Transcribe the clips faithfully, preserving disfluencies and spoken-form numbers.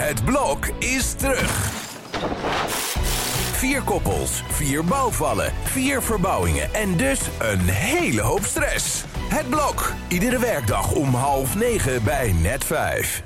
Het blok is terug. Vier koppels, vier bouwvallen, vier verbouwingen en dus een hele hoop stress. Het blok, iedere werkdag om half negen bij Net vijf.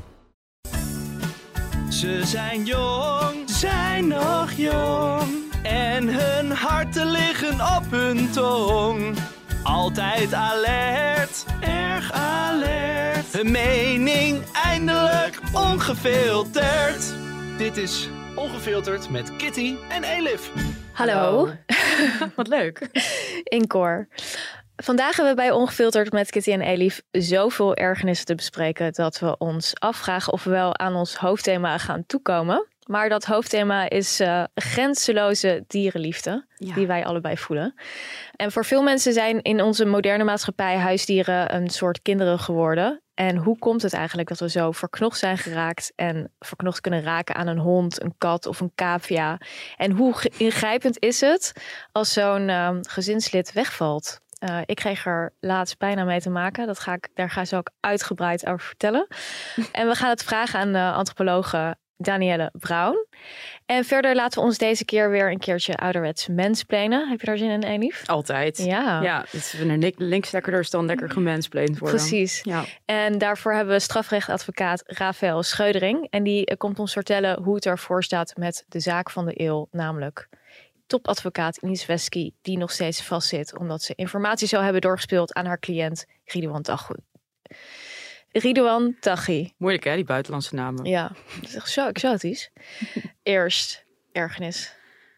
Ze zijn jong, zijn nog jong. En hun harten liggen op hun tong. Altijd alert, erg alert. Hun mening eindelijk ongefilterd. Dit is Ongefilterd met Kitty en Elif. Hallo. Wat leuk. Inkoor. Vandaag hebben we bij Ongefilterd met Kitty en Elif zoveel ergernissen te bespreken dat we ons afvragen of we wel aan ons hoofdthema gaan toekomen. Maar dat hoofdthema is uh, grenzeloze dierenliefde, ja. Die wij allebei voelen. En voor veel mensen zijn in onze moderne maatschappij huisdieren een soort kinderen geworden. En hoe komt het eigenlijk dat we zo verknocht zijn geraakt en verknocht kunnen raken aan een hond, een kat of een cavia? En hoe ingrijpend is het als zo'n uh, gezinslid wegvalt? Uh, ik kreeg er laatst bijna mee te maken. Dat ga ik, daar ga ik zo ook uitgebreid over vertellen. En we gaan het vragen aan de antropologe Danielle Brown. En verder laten we ons deze keer weer een keertje ouderwets mansplainen. Heb je daar zin in, Elif? Altijd. Ja. Ja, dus we er links lekkerder is dan lekker gemansplained worden. Precies. Ja. En daarvoor hebben we strafrechtadvocaat Rafael Scheudering. En die komt ons vertellen hoe het ervoor staat met de zaak van de eeuw. Namelijk topadvocaat Ines Wesky, die nog steeds vastzit omdat ze informatie zou hebben doorgespeeld aan haar cliënt Ridouan Taghi. Ridouan Taghi. Moeilijk hè, die buitenlandse namen. Ja, dat is echt zo exotisch. Eerst ergernis.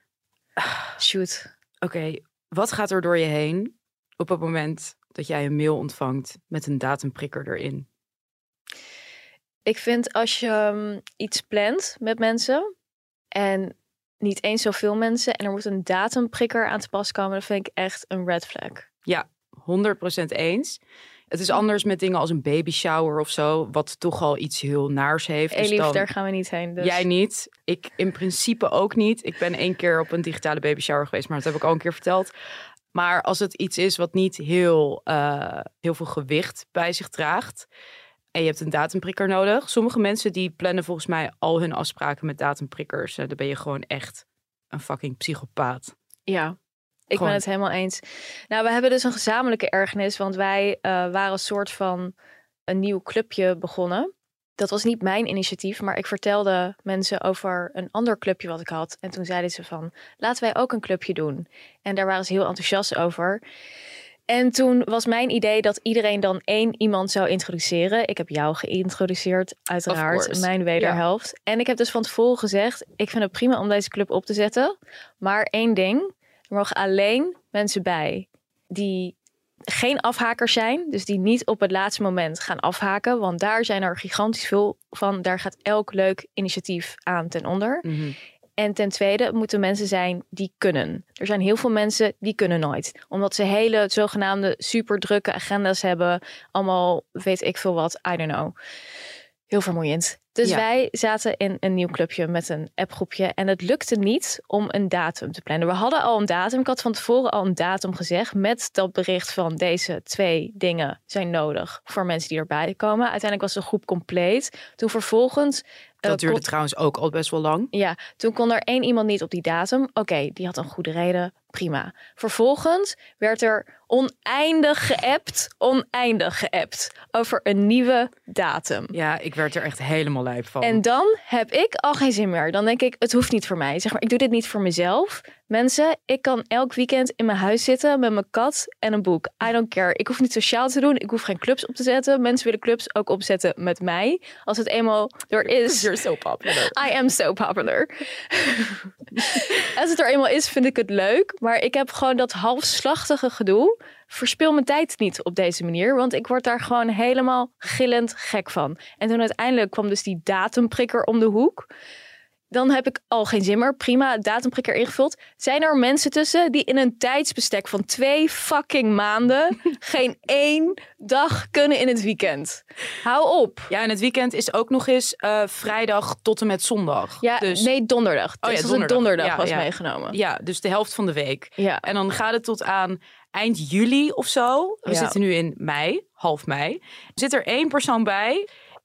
Shoot. Oké, okay, wat gaat er door je heen op het moment dat jij een mail ontvangt met een datumprikker erin? Ik vind als je um, iets plant met mensen en niet eens zoveel mensen en er moet een datumprikker aan te pas komen, dan vind ik echt een red flag. Ja, honderd procent eens. Het is anders met dingen als een baby shower of zo, wat toch al iets heel naars heeft. Elif, dus dan, daar gaan we niet heen. Dus. Jij niet. Ik in principe ook niet. Ik ben één keer op een digitale baby shower geweest, maar dat heb ik al een keer verteld. Maar als het iets is wat niet heel, uh, heel veel gewicht bij zich draagt en je hebt een datumprikker nodig. Sommige mensen die plannen volgens mij al hun afspraken met datumprikkers. Dan ben je gewoon echt een fucking psychopaat. Ja. Ik Gewoon. ben het helemaal eens. Nou, we hebben dus een gezamenlijke ergernis, want wij uh, waren een soort van een nieuw clubje begonnen. Dat was niet mijn initiatief, maar ik vertelde mensen over een ander clubje wat ik had. En toen zeiden ze van, laten wij ook een clubje doen. En daar waren ze heel enthousiast over. En toen was mijn idee dat iedereen dan één iemand zou introduceren. Ik heb jou geïntroduceerd, uiteraard, mijn wederhelft. Ja. En ik heb dus van tevoren gezegd, ik vind het prima om deze club op te zetten. Maar één ding, er mogen alleen mensen bij die geen afhakers zijn. Dus die niet op het laatste moment gaan afhaken. Want daar zijn er gigantisch veel van. Daar gaat elk leuk initiatief aan ten onder. Mm-hmm. En ten tweede moeten mensen zijn die kunnen. Er zijn heel veel mensen die kunnen nooit. Omdat ze hele zogenaamde super drukke agenda's hebben. Allemaal weet ik veel wat. I don't know. Heel vermoeiend. Dus ja. Wij zaten in een nieuw clubje met een appgroepje. En het lukte niet om een datum te plannen. We hadden al een datum. Ik had van tevoren al een datum gezegd. Met dat bericht van deze twee dingen zijn nodig voor mensen die erbij komen. Uiteindelijk was de groep compleet. Toen vervolgens... Dat duurde uh, kon... trouwens ook al best wel lang. Ja, toen kon er één iemand niet op die datum. Oké, okay, die had een goede reden. Prima. Vervolgens werd er oneindig geappt. Oneindig geappt. Over een nieuwe datum. Ja, ik werd er echt helemaal lijp van. En dan heb ik al geen zin meer. Dan denk ik, het hoeft niet voor mij. Zeg maar, ik doe dit niet voor mezelf. Mensen, ik kan elk weekend in mijn huis zitten met mijn kat en een boek. I don't care. Ik hoef niet sociaal te doen. Ik hoef geen clubs op te zetten. Mensen willen clubs ook opzetten met mij. Als het eenmaal er is... You're so popular. I am so popular. Als het er eenmaal is, vind ik het leuk. Maar ik heb gewoon dat halfslachtige gedoe. Verspil mijn tijd niet op deze manier. Want ik word daar gewoon helemaal gillend gek van. En toen uiteindelijk kwam dus die datumprikker om de hoek. Dan heb ik al geen zin meer. Prima, datumprikker ingevuld. Zijn er mensen tussen die in een tijdsbestek van twee fucking maanden geen één dag kunnen in het weekend? Hou op. Ja, en het weekend is ook nog eens uh, vrijdag tot en met zondag. Ja, dus... nee, donderdag. Oh ja, dus donderdag. Een donderdag ja, was ja. meegenomen. Ja, dus de helft van de week. Ja. En dan gaat het tot aan eind juli of zo. We ja. zitten nu in mei, half mei. Zit er één persoon bij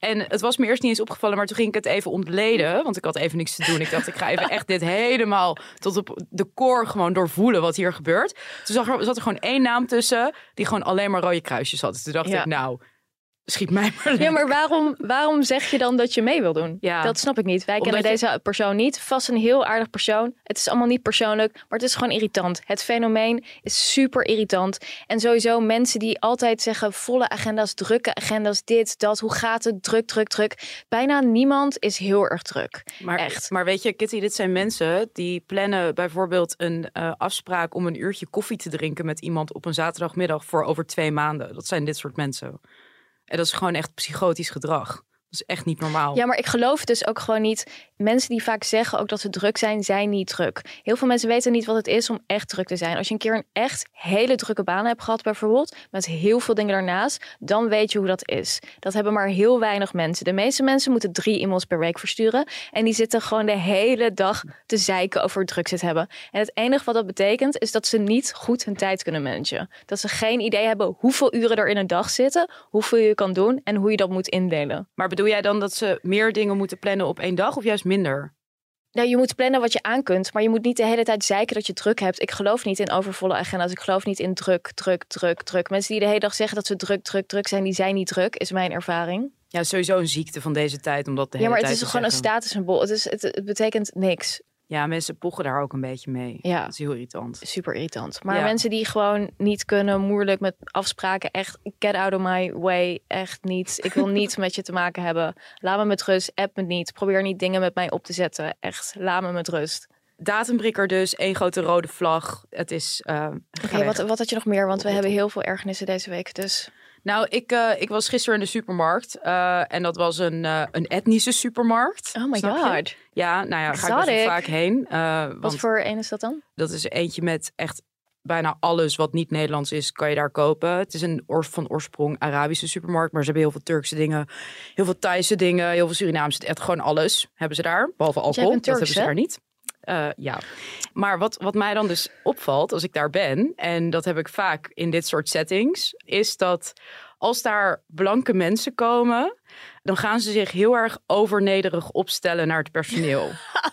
En het was me eerst niet eens opgevallen, maar toen ging ik het even ontleden. Want ik had even niks te doen. Ik dacht, ik ga even echt dit helemaal tot op de core gewoon doorvoelen wat hier gebeurt. Toen zag er, zat er gewoon één naam tussen die gewoon alleen maar rode kruisjes had. Dus toen dacht Ja. ik, nou, schiet mij maar Ja, maar waarom, waarom zeg je dan dat je mee wil doen? Ja. Dat snap ik niet. Wij Omdat kennen je- deze persoon niet. Vast een heel aardig persoon. Het is allemaal niet persoonlijk, maar het is gewoon irritant. Het fenomeen is super irritant. En sowieso mensen die altijd zeggen volle agenda's, drukke agenda's, dit, dat. Hoe gaat het? Druk, druk, druk. Bijna niemand is heel erg druk. Maar, Echt. maar weet je, Kitty, dit zijn mensen die plannen bijvoorbeeld een uh, afspraak om een uurtje koffie te drinken met iemand op een zaterdagmiddag voor over twee maanden. Dat zijn dit soort mensen. En dat is gewoon echt psychotisch gedrag. Dat is echt niet normaal. Ja, maar ik geloof dus ook gewoon niet. Mensen die vaak zeggen ook dat ze druk zijn, zijn niet druk. Heel veel mensen weten niet wat het is om echt druk te zijn. Als je een keer een echt hele drukke baan hebt gehad bijvoorbeeld, met heel veel dingen daarnaast, dan weet je hoe dat is. Dat hebben maar heel weinig mensen. De meeste mensen moeten drie e-mails per week versturen. En die zitten gewoon de hele dag te zeiken over hoe druk ze het hebben. En het enige wat dat betekent, is dat ze niet goed hun tijd kunnen managen. Dat ze geen idee hebben hoeveel uren er in een dag zitten, hoeveel je kan doen en hoe je dat moet indelen. Maar bedoel jij dan dat ze meer dingen moeten plannen op één dag of juist minder? Nou, je moet plannen wat je aan kunt, maar je moet niet de hele tijd zeiken dat je druk hebt. Ik geloof niet in overvolle agenda's. Ik geloof niet in druk, druk, druk, druk. Mensen die de hele dag zeggen dat ze druk, druk, druk zijn, die zijn niet druk, is mijn ervaring. Ja, sowieso een ziekte van deze tijd om dat de hele Ja, maar het tijd is te gewoon een zeggen. statussymbool. Het, is, het, het betekent niks. Ja, mensen pochen daar ook een beetje mee. Ja. Dat is heel irritant. Super irritant. Maar Ja. mensen die gewoon niet kunnen, moeilijk met afspraken, echt get out of my way, echt niet. Ik wil niets met je te maken hebben. Laat me met rust, app me niet. Probeer niet dingen met mij op te zetten. Echt, laat me met rust. Datumbrikker dus, één grote rode vlag. Het is... Uh, Oké, wat, wat had je nog meer? Want we hebben heel veel ergernissen deze week, dus... Nou, ik, uh, ik was gisteren in de supermarkt. Uh, en dat was een, uh, een etnische supermarkt. Oh my Snap je? god. Ja, nou ja, ga ik best wel Exotic. vaak heen. Uh, Wat want voor een is dat dan? dat is eentje met echt bijna alles wat niet Nederlands is, kan je daar kopen. Het is een oors van oorsprong Arabische supermarkt, maar ze hebben heel veel Turkse dingen, heel veel Thaise dingen, heel veel Surinaamse, echt gewoon alles hebben ze daar. Behalve alcohol, bent dat Turks, hebben ze hè? daar niet. Uh, ja, maar wat, wat mij dan dus opvalt als ik daar ben, en dat heb ik vaak in dit soort settings, is dat als daar blanke mensen komen, dan gaan ze zich heel erg overnederig opstellen naar het personeel.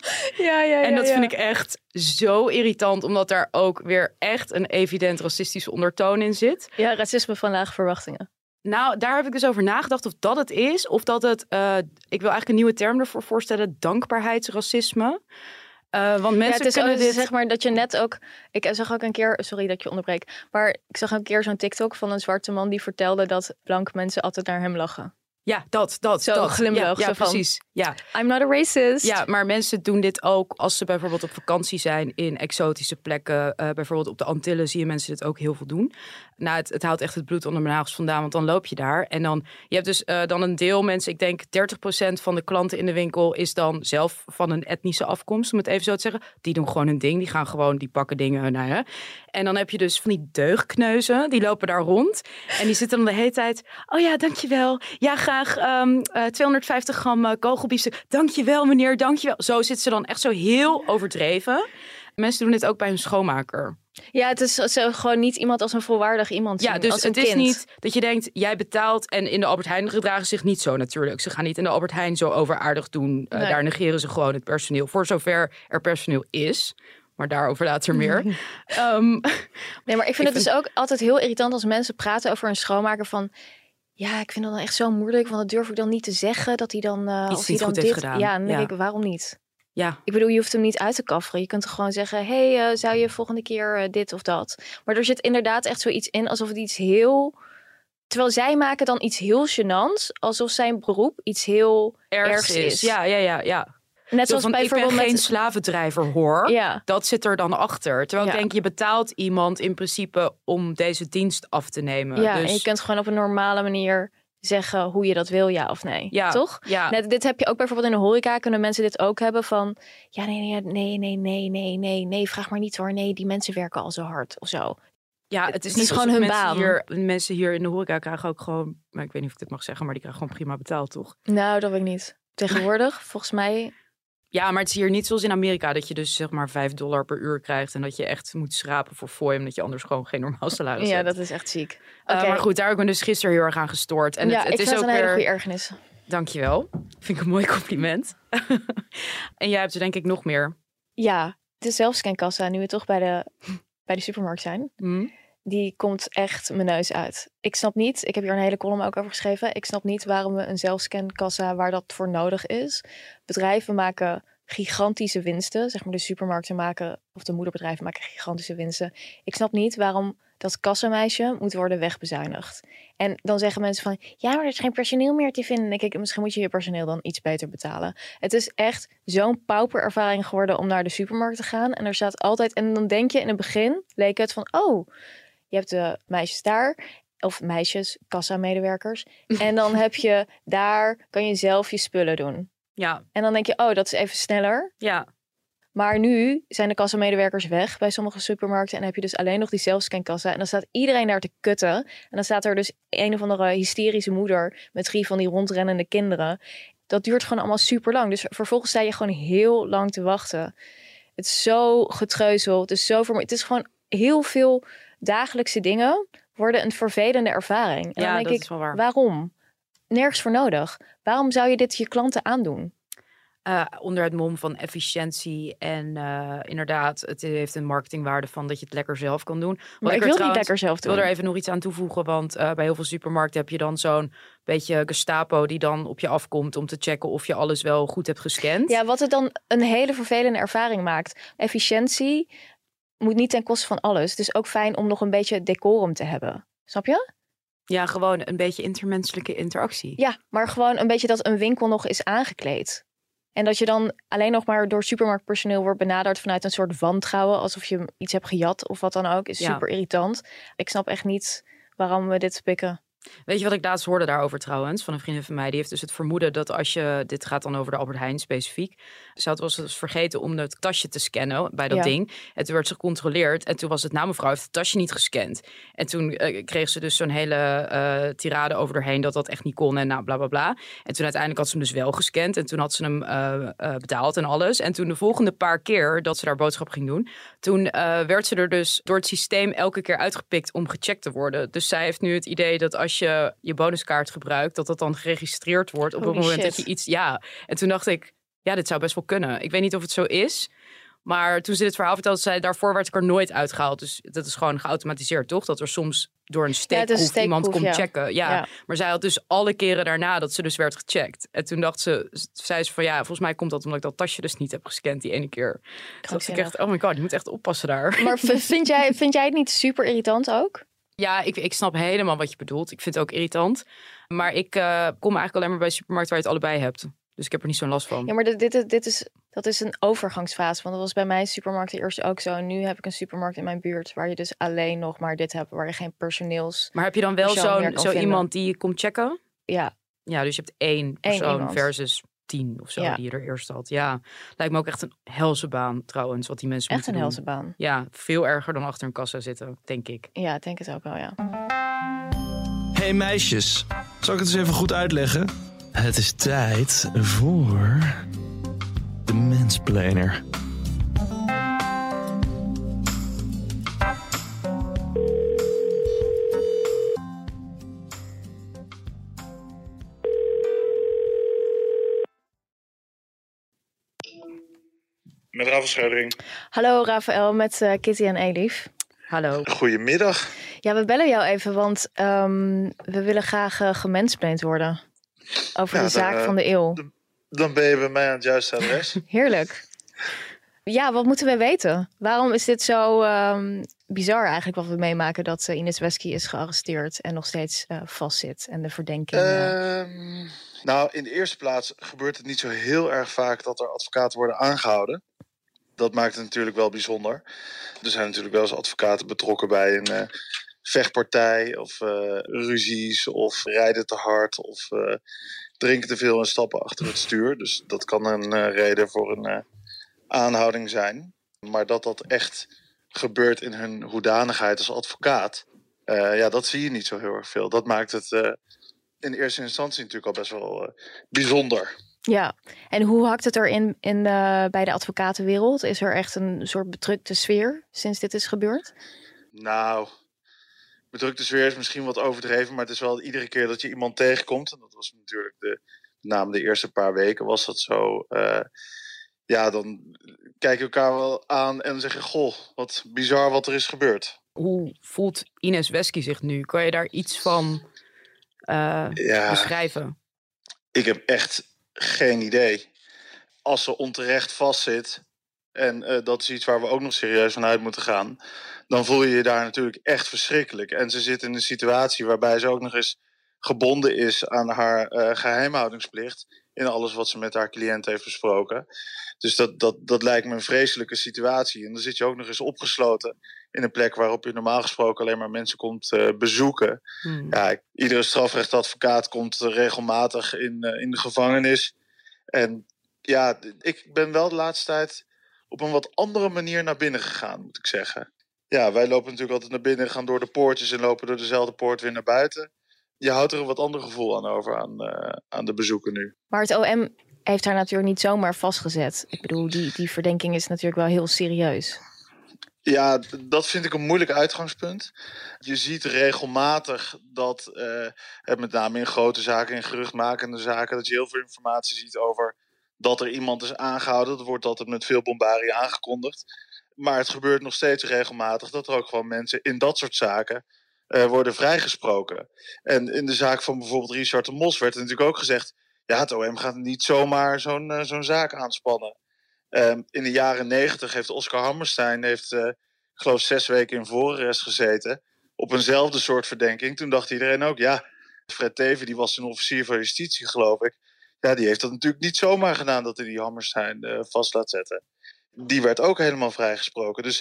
Ja, ja, En dat vind ik echt zo irritant, omdat daar ook weer echt een evident racistische ondertoon in zit. Ja, racisme van lage verwachtingen. Nou, daar heb ik dus over nagedacht of dat het is, of dat het, uh, ik wil eigenlijk een nieuwe term ervoor voorstellen, dankbaarheidsracisme. Uh, want mensen Ja, het is kunnen ook, dit... zeg maar dat je net ook... Ik zag ook een keer... Sorry dat ik je onderbreek. Maar ik zag een keer zo'n TikTok van een zwarte man die vertelde dat blanke mensen altijd naar hem lachen. Ja, dat, dat, Zo dat. glimlach, Ja, ja zo van- precies. Ja. I'm not a racist. Ja, maar mensen doen dit ook als ze bijvoorbeeld op vakantie zijn in exotische plekken. Uh, bijvoorbeeld op de Antillen zie je mensen dit ook heel veel doen. Nou, het, het houdt echt het bloed onder mijn nagels vandaan, want dan loop je daar. En dan, je hebt dus uh, dan een deel mensen, ik denk dertig procent van de klanten in de winkel is dan zelf van een etnische afkomst, om het even zo te zeggen. Die doen gewoon hun ding, die gaan gewoon, die pakken dingen, nou ja. En dan heb je dus van die deugdkneuzen, die lopen daar rond. En die zitten dan de hele tijd, oh ja, dankjewel. Ja, graag um, uh, tweehonderdvijftig gram uh, kogelbiefstuk. Dankjewel meneer, dankjewel. Zo zitten ze dan echt zo heel overdreven. Mensen doen dit ook bij hun schoonmaker. Ja, het is zo gewoon niet iemand als een volwaardig iemand zien. Ja, dus als een het is kind. niet dat je denkt, jij betaalt. En in de Albert Heijn gedragen zich niet zo natuurlijk. Ze gaan niet in de Albert Heijn zo overaardig doen. Uh, Nee. Daar negeren ze gewoon het personeel. Voor zover er personeel is. Maar daarover later meer. um, Nee, maar ik vind Ik het dus ook altijd heel irritant als mensen praten over een schoonmaker van... Ja, ik vind dat dan echt zo moeilijk, want dat durf ik dan niet te zeggen. Dat hij dan, uh, Iets als hij niet dan goed dit... heeft gedaan. Ja, dan denk Ja. ik, waarom niet? ja, Ik bedoel, je hoeft hem niet uit te kafferen. Je kunt toch gewoon zeggen, hey, uh, zou je volgende keer uh, dit of dat? Maar er zit inderdaad echt zoiets in, alsof het iets heel... Terwijl zij maken dan iets heel gênants, alsof zijn beroep iets heel ergens ergs is. is. Ja, ja, ja, ja. Net Zo zoals van, ik ben bijvoorbeeld geen met... slavendrijver hoor. Ja, Dat zit er dan achter. Terwijl Ja. ik denk, je betaalt iemand in principe om deze dienst af te nemen. ja dus, en je kunt gewoon op een normale manier zeggen hoe je dat wil, ja of nee. ja, Toch? Ja. Net, dit heb je ook bijvoorbeeld in de horeca. Kunnen mensen dit ook hebben van... Ja, nee, nee, nee, nee, nee, nee, nee, nee. Vraag maar niet hoor. Nee, die mensen werken al zo hard of zo. Ja, het is, Het is niet gewoon alsof hun mensen baan. Hier, mensen hier in de horeca krijgen ook gewoon... Maar ik weet niet of ik dit mag zeggen, maar die krijgen gewoon prima betaald, toch? Nou, dat weet ik niet. Tegenwoordig, volgens mij... Ja, maar het is hier niet zoals in Amerika... dat je dus zeg maar vijf dollar per uur krijgt... en dat je echt moet schrapen voor fooi... omdat je anders gewoon geen normaal salaris Ja, hebt. dat is echt ziek. Uh, Oké. maar goed, daar heb ik me dus gisteren heel erg aan gestoord. En ja, het, het ik is vind ook het een hele weer... goede ergernis. Dankjewel. Vind ik een mooi compliment. En jij hebt er denk ik nog meer. Ja, de zelfscankassa, nu we toch bij de, bij de supermarkt zijn. Hm? Die komt echt mijn neus uit. Ik snap niet, ik heb hier een hele column ook over geschreven. Ik snap niet waarom we een zelfscankassa waar dat voor nodig is. Bedrijven maken gigantische winsten. Zeg maar de supermarkten maken, of de moederbedrijven maken gigantische winsten. Ik snap niet waarom dat kassameisje moet worden wegbezuinigd. En dan zeggen mensen van, ja, maar er is geen personeel meer te vinden. Dan denk ik, misschien moet je je personeel dan iets beter betalen. Het is echt zo'n pauperervaring geworden om naar de supermarkt te gaan. En er staat altijd, en dan denk je in het begin, leek het van, oh, je hebt de meisjes daar, of meisjes, kassamedewerkers. En dan heb je daar, kan je zelf je spullen doen. Ja. En dan denk je, oh, dat is even sneller. Ja. Maar nu zijn de kassamedewerkers weg bij sommige supermarkten. En dan heb je dus alleen nog die zelfscankassa. En dan staat iedereen daar te kutten. En dan staat er dus een of andere hysterische moeder met drie van die rondrennende kinderen. Dat duurt gewoon allemaal super lang. Dus vervolgens sta je gewoon heel lang te wachten. Het is zo getreuzel. Het is zo vermo- Het is gewoon heel veel dagelijkse dingen worden een vervelende ervaring. En Ja, dan denk dat ik, is wel waar. waarom? Nergens voor nodig. Waarom zou je dit je klanten aandoen? Uh, onder het mom van efficiëntie en uh, inderdaad, het heeft een marketingwaarde van dat je het lekker zelf kan doen. Wat Maar ik, ik wil er niet lekker zelf doen. wil er even nog iets aan toevoegen, want uh, bij heel veel supermarkten heb je dan zo'n beetje Gestapo die dan op je afkomt om te checken of je alles wel goed hebt gescand. Ja, wat het dan een hele vervelende ervaring maakt. Efficiëntie moet niet ten koste van alles. Het is ook fijn om nog een beetje decorum te hebben. Snap je? Ja, gewoon een beetje intermenselijke interactie. Ja, maar gewoon een beetje dat een winkel nog is aangekleed. En dat je dan alleen nog maar door supermarktpersoneel wordt benaderd vanuit een soort wantrouwen. Alsof je iets hebt gejat of wat dan ook. Is Ja. super irritant. Ik snap echt niet waarom we dit pikken. Weet je wat ik laatst hoorde daarover trouwens? Van een vriendin van mij. Die heeft dus het vermoeden dat als je... Dit gaat dan over de Albert Heijn specifiek. Ze had was dus vergeten om het tasje te scannen bij dat Ja. ding. En toen werd ze gecontroleerd. En toen was het, nou mevrouw heeft het tasje niet gescand. En toen uh, kreeg ze dus zo'n hele uh, tirade over erheen dat dat echt niet kon. En nou bla bla bla. En toen uiteindelijk had ze hem dus wel gescand. En toen had ze hem uh, uh, betaald en alles. En toen de volgende paar keer dat ze daar boodschap ging doen. Toen uh, werd ze er dus door het systeem elke keer uitgepikt om gecheckt te worden. Dus zij heeft nu het idee dat als je je bonuskaart gebruikt, dat dat dan geregistreerd wordt op Holy het moment shit. dat je iets... Ja, en toen dacht ik, ja, dit zou best wel kunnen. Ik weet niet of het zo is, maar toen ze dit verhaal vertelde, zei daarvoor werd ik er nooit uitgehaald. Dus dat is gewoon geautomatiseerd, toch? Dat er soms door een Ja, het is een steekproef iemand steekproef, komt ja. checken. Ja. Ja. Maar zij had dus alle keren daarna dat ze dus werd gecheckt. En toen dacht ze, zei ze van ja, volgens mij komt dat omdat ik dat tasje dus niet heb gescand die ene keer. Toen dacht ik echt, oh my god, je moet echt oppassen daar. Maar v- vind jij, vind jij het niet super irritant ook? Ja, ik, ik snap helemaal wat je bedoelt. Ik vind het ook irritant. Maar ik uh, kom eigenlijk alleen maar bij de supermarkt waar je het allebei hebt. Dus ik heb er niet zo'n last van. Ja, maar dit, dit, dit is, dat is een overgangsfase. Want dat was bij mijn supermarkt eerst ook zo. En nu heb ik een supermarkt in mijn buurt waar je dus alleen nog maar dit hebt. Waar je geen personeels... Maar heb je dan wel persoon meer zo'n, kan zo vinden. iemand die je komt checken? Ja, Ja, dus je hebt één persoon iemand. versus tien of zo Ja. die je er eerst had. Ja, lijkt me ook echt een helse baan trouwens, wat die mensen echt een moeten doen. helse baan. Ja, veel erger dan achter een kassa zitten, denk ik. Ja, ik denk het ook wel, ja. Hey meisjes, zal ik het eens even goed uitleggen? Het is tijd voor de Mansplainer. Met Rafael Schreudering. Hallo Rafael, met uh, Kitty en Elif. Hallo. Goedemiddag. Ja, we bellen jou even, want um, we willen graag uh, gemansplained worden. Over Ja, de zaak dan, uh, van de eeuw. Dan ben je bij mij aan het juiste adres. Heerlijk. Ja, wat moeten we weten? Waarom is dit zo um, bizar eigenlijk wat we meemaken dat uh, Ines Wesky is gearresteerd en nog steeds uh, vastzit en de verdenking... Uh... Uh, nou, in de eerste plaats gebeurt het niet zo heel erg vaak dat er advocaten worden aangehouden. Dat maakt het natuurlijk wel bijzonder. Er zijn natuurlijk wel eens advocaten betrokken bij een uh, vechtpartij of uh, ruzies of rijden te hard of uh, drinken te veel en stappen achter het stuur. Dus dat kan een uh, reden voor een uh, aanhouding zijn. Maar dat dat echt gebeurt in hun hoedanigheid als advocaat, uh, ja, dat zie je niet zo heel erg veel. Dat maakt het uh, in eerste instantie natuurlijk al best wel uh, bijzonder. Ja, en hoe hakt het erin in, uh, bij de advocatenwereld? Is er echt een soort bedrukte sfeer sinds dit is gebeurd? Nou, bedrukte sfeer is misschien wat overdreven, maar het is wel iedere keer dat je iemand tegenkomt, en dat was natuurlijk de met name de eerste paar weken was dat zo. Uh, ja, dan kijk je elkaar wel aan en zeg je, goh, wat bizar wat er is gebeurd. Hoe voelt Ines Wesky zich nu? Kan je daar iets van uh, ja, beschrijven? Ik heb echt geen idee. Als ze onterecht vastzit, en uh, dat is iets waar we ook nog serieus van uit moeten gaan, dan voel je je daar natuurlijk echt verschrikkelijk. En ze zit in een situatie waarbij ze ook nog eens gebonden is aan haar uh, geheimhoudingsplicht in alles wat ze met haar cliënt heeft besproken. Dus dat, dat, dat lijkt me een vreselijke situatie. En dan zit je ook nog eens opgesloten in een plek waarop je normaal gesproken alleen maar mensen komt uh, bezoeken. Hmm. Ja, ik, iedere strafrechtadvocaat komt uh, regelmatig in, uh, in de gevangenis. En ja, ik ben wel de laatste tijd op een wat andere manier naar binnen gegaan, moet ik zeggen. Ja, wij lopen natuurlijk altijd naar binnen, gaan door de poortjes en lopen door dezelfde poort weer naar buiten. Je houdt er een wat ander gevoel aan over aan, uh, aan de bezoeken nu. Maar het O M heeft haar natuurlijk niet zomaar vastgezet. Ik bedoel, die, die verdenking is natuurlijk wel heel serieus. Ja, dat vind ik een moeilijk uitgangspunt. Je ziet regelmatig dat, uh, met name in grote zaken, in geruchtmakende zaken, dat je heel veel informatie ziet over dat er iemand is aangehouden. Dat wordt altijd met veel bombarie aangekondigd. Maar het gebeurt nog steeds regelmatig dat er ook gewoon mensen in dat soort zaken uh, worden vrijgesproken. En in de zaak van bijvoorbeeld Richard de Mos werd er natuurlijk ook gezegd, ja, het O M gaat niet zomaar zo'n, uh, zo'n zaak aanspannen. Um, in de jaren negentig heeft Oscar Hammerstein, heeft, uh, ik geloof, zes weken in voorarrest gezeten. Op eenzelfde soort verdenking. Toen dacht iedereen ook, ja, Fred Teven, die was een officier van justitie, geloof ik. Ja, die heeft dat natuurlijk niet zomaar gedaan dat hij die Hammerstein uh, vast laat zetten. Die werd ook helemaal vrijgesproken. Dus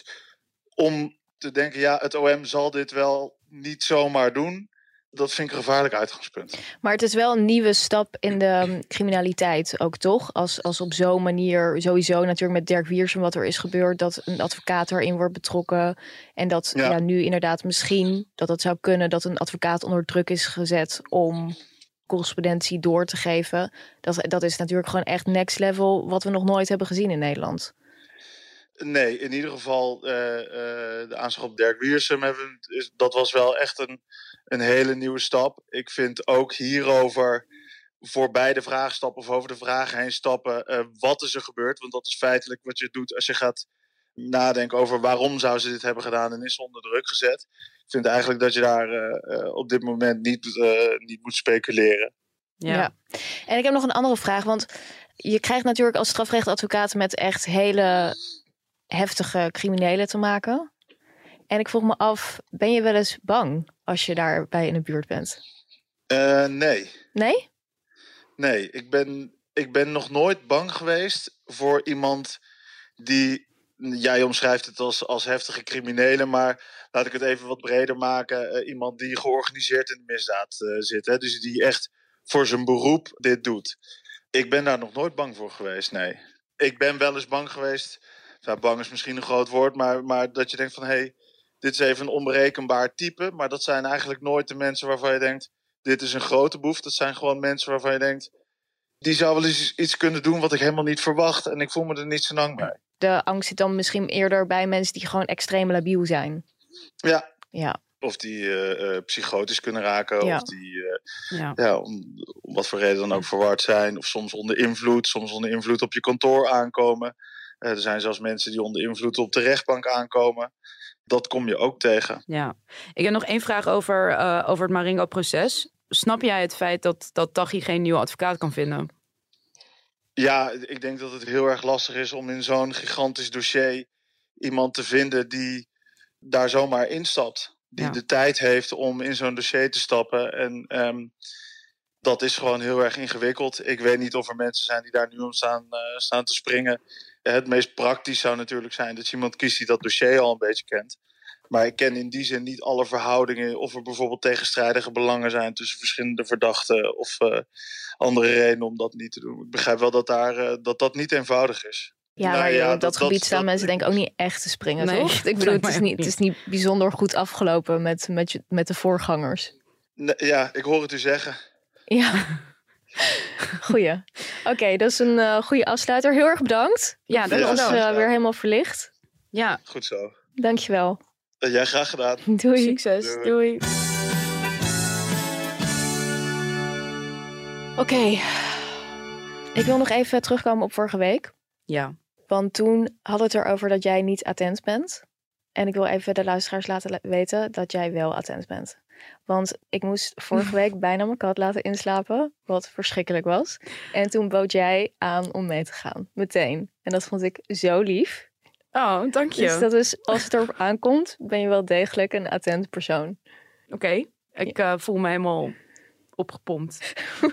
om te denken, ja, het O M zal dit wel niet zomaar doen, dat vind ik een gevaarlijk uitgangspunt. Maar het is wel een nieuwe stap in de criminaliteit ook, toch? Als, als op zo'n manier, sowieso natuurlijk met Dirk Wiersum wat er is gebeurd, dat een advocaat erin wordt betrokken. En dat ja. Ja, nu inderdaad misschien, dat het zou kunnen dat een advocaat onder druk is gezet om correspondentie door te geven. Dat, dat is natuurlijk gewoon echt next level wat we nog nooit hebben gezien in Nederland. Nee, in ieder geval uh, uh, de aanslag op Dirk Wiersum, hebben, is, dat was wel echt een, een hele nieuwe stap. Ik vind ook hierover voorbij de vraag stappen of over de vraag heen stappen, uh, wat is er gebeurd? Want dat is feitelijk wat je doet als je gaat nadenken over waarom zou ze dit hebben gedaan en is ze onder druk gezet. Ik vind eigenlijk dat je daar uh, uh, op dit moment niet, uh, niet moet speculeren. Ja. ja, en ik heb nog een andere vraag, want je krijgt natuurlijk als strafrechtadvocaat met echt hele heftige criminelen te maken. En ik vroeg me af, ben je wel eens bang als je daarbij in de buurt bent? Uh, nee. Nee? Nee, ik ben, ik ben nog nooit bang geweest voor iemand die, jij omschrijft het als, als heftige criminelen, maar laat ik het even wat breder maken. Uh, iemand die georganiseerd in de misdaad uh, zit. Hè? Dus die echt voor zijn beroep dit doet. Ik ben daar nog nooit bang voor geweest, nee. Ik ben wel eens bang geweest, nou, bang is misschien een groot woord, maar, maar dat je denkt van, hé, hey, dit is even een onberekenbaar type. Maar dat zijn eigenlijk nooit de mensen waarvan je denkt, dit is een grote boef. Dat zijn gewoon mensen waarvan je denkt, die zou wel eens iets kunnen doen wat ik helemaal niet verwacht. En ik voel me er niet zo lang bij. De angst zit dan misschien eerder bij mensen die gewoon extreem labiel zijn. Ja. Ja. Of die uh, uh, psychotisch kunnen raken. Ja. Of die uh, ja. Ja, om, om wat voor reden dan ook verward zijn. Of soms onder invloed. Soms onder invloed op je kantoor aankomen. Uh, er zijn zelfs mensen die onder invloed op de rechtbank aankomen. Dat kom je ook tegen. Ja. Ik heb nog één vraag over, uh, over het Marengo-proces. Snap jij het feit dat, dat Taghi geen nieuwe advocaat kan vinden? Ja, ik denk dat het heel erg lastig is om in zo'n gigantisch dossier iemand te vinden die daar zomaar instapt. Die ja. de tijd heeft om in zo'n dossier te stappen. En um, dat is gewoon heel erg ingewikkeld. Ik weet niet of er mensen zijn die daar nu om staan, uh, staan te springen. Het meest praktisch zou natuurlijk zijn dat je iemand kiest die dat dossier al een beetje kent. Maar ik ken in die zin niet alle verhoudingen, of er bijvoorbeeld tegenstrijdige belangen zijn tussen verschillende verdachten of uh, andere redenen om dat niet te doen. Ik begrijp wel dat daar, uh, dat, dat niet eenvoudig is. Ja, nou, maar ja, op dat, dat gebied dat, staan dat, mensen denk ik ook niet echt te springen, nee, toch? Ik bedoel, het is, niet, het is niet bijzonder goed afgelopen met, met, met de voorgangers. Nee, ja, ik hoor het u zeggen. Ja. Goeie. Oké, okay, dat is een uh, goede afsluiter. Heel erg bedankt. Ja, dat is ons uh, weer helemaal verlicht. Ja. Goed zo. Dankjewel. Uh, jij graag gedaan. Doei. Succes. Doei. Doei. Oké. Okay. Ik wil nog even terugkomen op vorige week. Ja. Want toen hadden we het erover dat jij niet attent bent. En ik wil even de luisteraars laten weten dat jij wel attent bent. Want ik moest vorige week bijna mijn kat laten inslapen. Wat verschrikkelijk was. En toen bood jij aan om mee te gaan. Meteen. En dat vond ik zo lief. Oh, dank je. Dus dat is, als het erop aankomt, ben je wel degelijk een attent persoon. Oké. Okay. Ik uh, voel me helemaal opgepompt.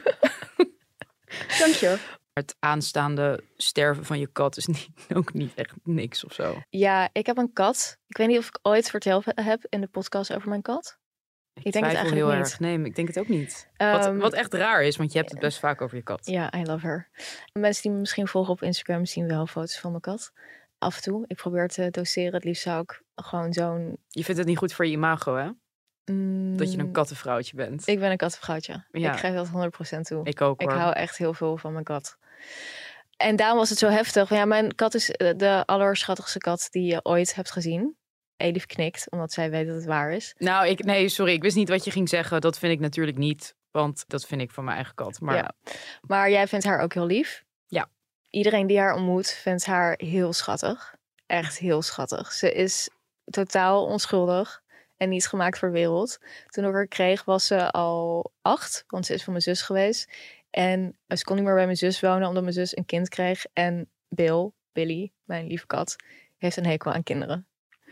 Dank je. Het aanstaande sterven van je kat is niet, ook niet echt niks of zo. Ja, ik heb een kat. Ik weet niet of ik ooit verteld heb in de podcast over mijn kat. Ik, ik denk het eigenlijk heel niet. erg. Nee, ik denk het ook niet. Um, wat, wat echt raar is, want je hebt het best vaak over je kat. Ja, I love her. Mensen die me misschien volgen op Instagram zien wel foto's van mijn kat. Af en toe. Ik probeer te doseren. Het liefst zou ik gewoon zo'n... Je vindt het niet goed voor je imago, hè? Mm, dat je een kattenvrouwtje bent. Ik ben een kattenvrouwtje. Ja. Ik geef dat honderd procent toe. Ik ook, hoor. Ik hou echt heel veel van mijn kat. En daarom was het zo heftig. Ja, mijn kat is de allerschattigste kat die je ooit hebt gezien. Elif knikt, omdat zij weet dat het waar is. Nou, ik, nee, sorry. Ik wist niet wat je ging zeggen. Dat vind ik natuurlijk niet. Want dat vind ik van mijn eigen kat. Maar, ja. maar jij vindt haar ook heel lief. Ja. Iedereen die haar ontmoet, vindt haar heel schattig. Echt heel schattig. Ze is totaal onschuldig. En niet gemaakt voor wereld. Toen ik haar kreeg, was ze al acht. Want ze is van mijn zus geweest. En ze kon niet meer bij mijn zus wonen, omdat mijn zus een kind kreeg. En Bill, Billy, mijn lieve kat, heeft een hekel aan kinderen.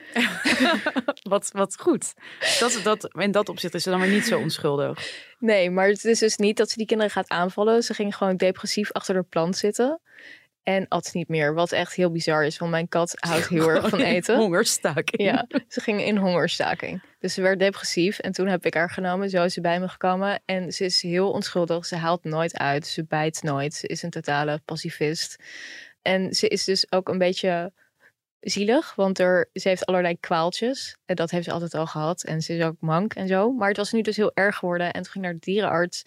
wat, wat goed. Dat, dat, in dat opzicht is ze dan weer niet zo onschuldig. Nee, maar het is dus niet dat ze die kinderen gaat aanvallen. Ze ging gewoon depressief achter de plant zitten. En at niet meer. Wat echt heel bizar is. Want mijn kat houdt heel erg van eten. Hongerstaking. Ja, ze ging in hongerstaking. Dus ze werd depressief. En toen heb ik haar genomen. Zo is ze bij me gekomen. En ze is heel onschuldig. Ze haalt nooit uit. Ze bijt nooit. Ze is een totale pacifist. En ze is dus ook een beetje zielig. Want er, ze heeft allerlei kwaaltjes. En dat heeft ze altijd al gehad. En ze is ook mank en zo. Maar het was nu dus heel erg geworden. En toen ging naar de dierenarts.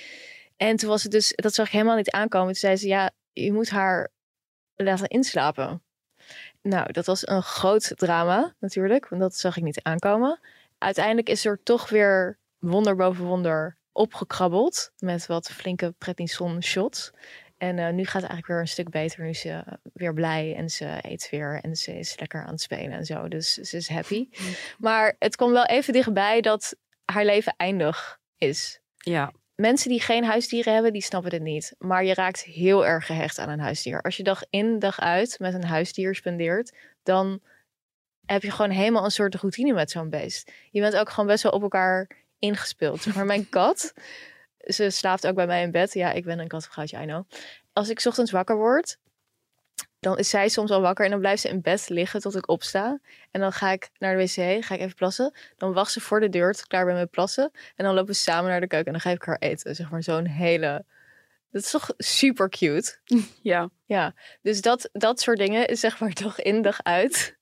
En toen was het dus... Dat zag ik helemaal niet aankomen. Toen zei ze, ja... Je moet haar laten inslapen. Nou, dat was een groot drama natuurlijk. Want dat zag ik niet aankomen. Uiteindelijk is er toch weer wonder boven wonder opgekrabbeld. Met wat flinke prednison shots. En uh, nu gaat het eigenlijk weer een stuk beter. Nu is ze weer blij en ze eet weer. En ze is lekker aan het spelen en zo. Dus ze is happy. Maar het kwam wel even dichtbij dat haar leven eindig is. Ja. Mensen die geen huisdieren hebben, die snappen het niet. Maar je raakt heel erg gehecht aan een huisdier. Als je dag in, dag uit met een huisdier spendeert, dan heb je gewoon helemaal een soort routine met zo'n beest. Je bent ook gewoon best wel op elkaar ingespeeld. Zeg maar mijn kat, ze slaapt ook bij mij in bed. Ja, ik ben een kattenvrouwtje, I know. Als ik 's ochtends wakker word, dan is zij soms al wakker en dan blijft ze in bed liggen tot ik opsta. En dan ga ik naar de wc, ga ik even plassen. Dan wacht ze voor de deur tot ik klaar ben met plassen. En dan lopen we samen naar de keuken en dan geef ik haar eten. Zeg maar zo'n hele... Dat is toch super cute? Ja. Ja, dus dat, dat soort dingen is zeg maar toch in dag uit.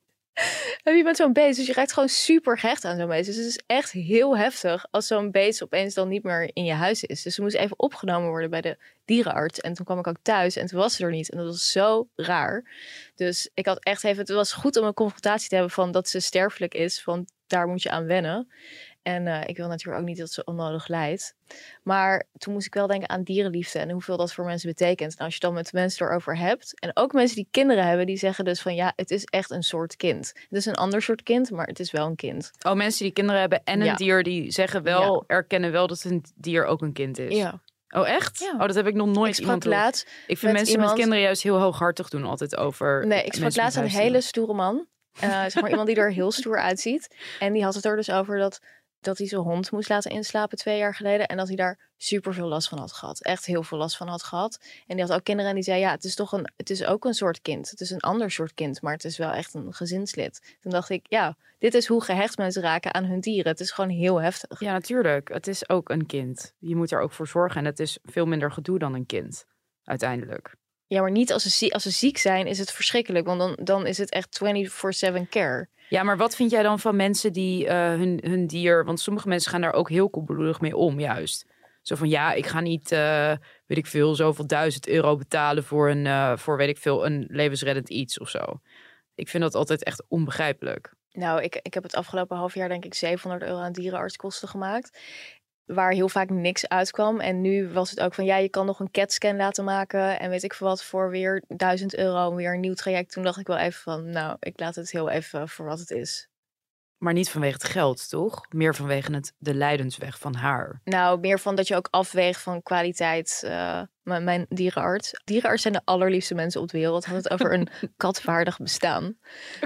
En je bent zo'n beest, dus je raakt gewoon super gehecht aan zo'n beest. Dus het is echt heel heftig als zo'n beest opeens dan niet meer in je huis is. Dus ze moest even opgenomen worden bij de dierenarts. En toen kwam ik ook thuis en toen was ze er niet. En dat was zo raar. Dus ik had echt even... Het was goed om een confrontatie te hebben van dat ze sterfelijk is. Want daar moet je aan wennen. En uh, ik wil natuurlijk ook niet dat ze onnodig lijdt. Maar toen moest ik wel denken aan dierenliefde en hoeveel dat voor mensen betekent. En als je dan met mensen erover hebt. En ook mensen die kinderen hebben, die zeggen dus van ja, het is echt een soort kind. Het is een ander soort kind, maar het is wel een kind. Oh, mensen die kinderen hebben en een ja. dier, die zeggen wel, ja. erkennen wel dat een dier ook een kind is. Ja. Oh, echt? Ja. Oh, dat heb ik nog nooit ik sprak iemand laatst Ik vind mensen iemand... met kinderen juist heel hooghartig doen altijd over. Nee, ik sprak laatst een hele stoere man. Uh, zeg maar iemand die er heel stoer uitziet. En die had het er dus over dat, dat hij zijn hond moest laten inslapen twee jaar geleden. En dat hij daar super veel last van had gehad. Echt heel veel last van had gehad. En die had ook kinderen en die zei, ja, het is toch een, het is ook een soort kind. Het is een ander soort kind, maar het is wel echt een gezinslid. Toen dacht ik, ja, dit is hoe gehecht mensen raken aan hun dieren. Het is gewoon heel heftig. Ja, natuurlijk. Het is ook een kind. Je moet er ook voor zorgen. En het is veel minder gedoe dan een kind, uiteindelijk. Ja, maar niet als ze, ziek, als ze ziek zijn, is het verschrikkelijk. Want dan, dan is het echt vierentwintig zeven care. Ja, maar wat vind jij dan van mensen die uh, hun, hun dier... Want sommige mensen gaan daar ook heel koelbloedig mee om, juist. Zo van, ja, ik ga niet, uh, weet ik veel, zoveel duizend euro betalen voor een, uh, voor weet ik veel, een levensreddend iets of zo. Ik vind dat altijd echt onbegrijpelijk. Nou, ik, ik heb het afgelopen half jaar denk ik zevenhonderd euro aan dierenartskosten gemaakt. waar heel vaak niks uitkwam. En nu was het ook van, ja, je kan nog een CAT-scan laten maken. En weet ik veel wat, voor weer duizend euro, weer een nieuw traject. Toen dacht ik wel even van, nou, ik laat het heel even voor wat het is. Maar niet vanwege het geld, toch? Meer vanwege het, de lijdensweg van haar. Nou, meer van dat je ook afweegt van kwaliteit. Uh, mijn, mijn dierenarts. Dierenarts zijn de allerliefste mensen op de wereld. Had het over een katwaardig bestaan.